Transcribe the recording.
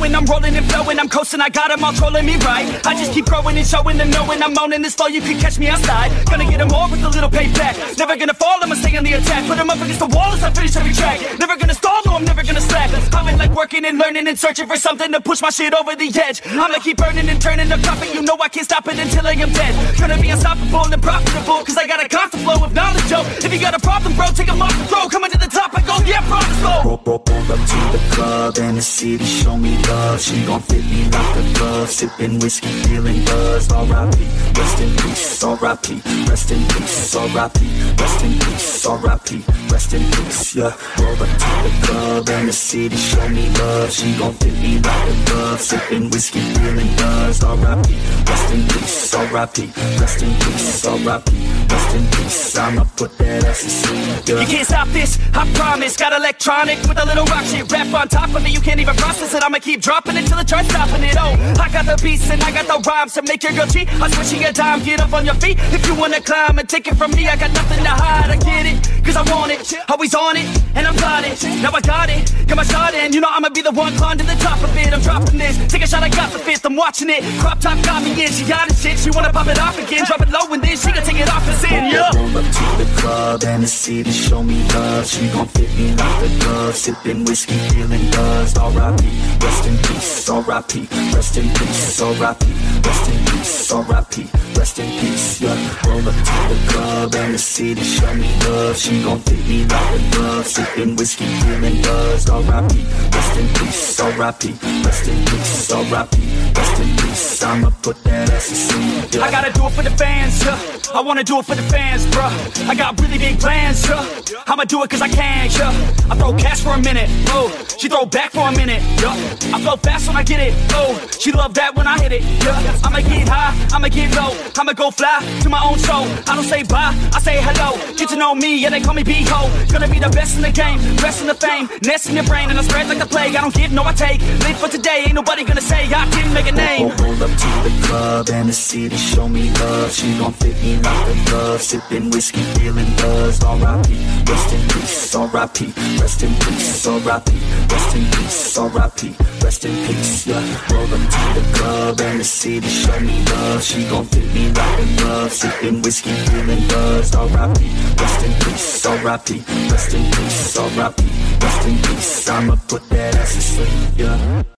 going, I'm rolling and flowing, I'm coasting, I got them all trolling me right. I just keep growing and showing them knowing I'm owning this flow, you can catch me outside. Gonna get them all with a little payback. Never gonna fall, I'ma stay on the attack. Put them up against the wall as I finish every track. Never gonna stall, no, I'm never gonna slack. I've been like working and learning and searching for something to push my shit over the edge. I'ma keep burning and turning the profit, you know I can't stop it until I am dead. Gonna be unstoppable and profitable, cause I got a constant flow of knowledge, yo. If you got a problem, bro, take them off the throw. Coming to the top, I go, yeah, promise, slow. Roll up to the club and the city show me love. She gon' fit me like a glove. Sipping whiskey, feeling buzzed. R.I.P. Rest in peace. R.I.P. Rest in peace. R.I.P. Rest in peace. R.I.P. Rest in peace. Yeah. Roll up to the club and the city show me love. She gon' fit me like a glove. Sipping whiskey, feeling buzzed. R.I.P. Rest in peace. R.I.P. Rest in peace. R.I.P. Rest in peace. I'ma put that ass to sleep. Yeah. You can't stop this, I promise. Got electronic with a little rock shit. Rap on top of it, you can't even process it. I'ma keep dropping it till it tries stopping it. Oh, I got the beats and I got the rhymes to make your girl cheat. I'm switching a dime, get up on your feet. If you wanna climb and take it from me, I got nothing to hide. I get it, cause I want it. Always on it, and I'm got it. Now I got it, got my shot in. You know I'ma be the one climb to the top of it. I'm dropping this, take a shot, I got the fifth. I'm watching it, crop top got me in. She got it shit, she wanna pop it off again. Drop it low and then she can take it off and sin, yeah. Roll up to the club and the city show me love. She gon' fit me like a glove. Sipping whiskey, feeling buzzed. R.I.P. Rest in peace. R.I.P. Rest in peace. R.I.P. Rest in peace. R.I.P. Rest in peace. Yeah. Roll up to the club and the city show me love. She gon' fit me like a glove. Sipping whiskey, feeling buzzed. R.I.P. Rest in peace. R.I.P. Rest in peace. R.I.P. Rest in peace. I'ma put that ass to sleep. Yeah. I gotta do it for the fans, yeah. I wanna do it for the fans, bruh. I got really big plans, yeah. I'ma do it cause I can, yeah. I throw cash for a minute, oh. She throw back for a minute, yeah. I flow fast when I get it, oh. She love that when I hit it, yeah. I'ma get high, I'ma get low. I'ma go fly to my own show. I don't say bye, I say hello. Get to know me, yeah, they call me B-Ho. Gonna be the best in the game, best in the fame. Nest in your brain and I spread like the plague. I don't give, no I take. Live for today, ain't nobody gonna say I didn't make a name. Roll up to the club and the city show me love. She gon' fit me like a glove. Sipping whiskey, feeling buzzed. R.I.P. Rest in peace. R.I.P. Rest in peace. R.I.P. Rest in peace. R.I.P. Rest in peace. Yeah. Roll up to the club and the city show me love. She gon' fit me like a glove. Sipping whiskey, feeling buzzed. R.I.P. Rest in peace. R.I.P. Rest in peace. R.I.P. Rest in peace. I'ma put that ass to sleep. Yeah.